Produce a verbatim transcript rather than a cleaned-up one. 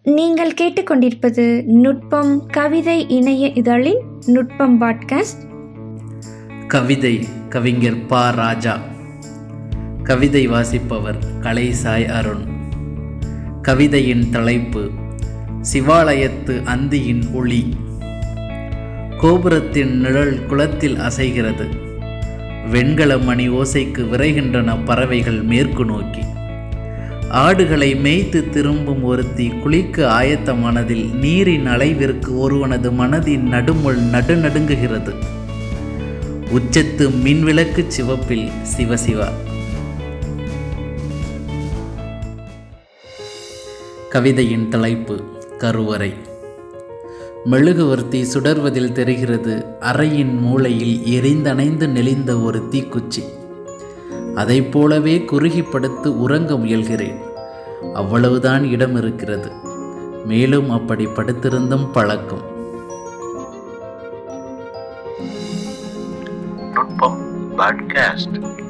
நீங்கள் கேட்டுக்கொண்டிருப்பது நுட்பம் கவிதை இணைய இதழின் நுட்பம் பாட்காஸ்ட். கவிதை கவிஞர் பா. ராஜா. கவிதை வாசிப்பவர் கலைசாய் அருண். கவிதையின் தலைப்பு சிவாலயத்து அந்தியின் ஒளி. கோபுரத்தின் நிழல் குளத்தில் அசைகிறது. வெண்கல மணி ஓசைக்கு விரைகின்றன பறவைகள் மேற்கு நோக்கி. ஆடுகளை மேய்த்து திரும்பும் ஒருத்தி குளிக்க ஆயத்த மனதில் நீரின் அலைவிற்கு ஒருவனது மனதின் நடுமுள் நடுநடுங்குகிறது. உச்சத்து மின்விளக்கு சிவப்பில் சிவசிவா. கவிதையின் தலைப்பு கருவறை. மெழுகுவர்த்தி சுடர்வதில் தெரிகிறது அறையின் மூலையில் எரிந்தணைந்து நெளிந்த ஒரு தீக்குச்சி. அதை போலவே குறுகி படுத்து உறங்க முயல்கிறேன். அவ்வளவுதான் இடம் இருக்கிறது. மேலும் அப்படி படுத்திருந்தும் பழக்கம். நுட்பம் பாட்காஸ்ட்.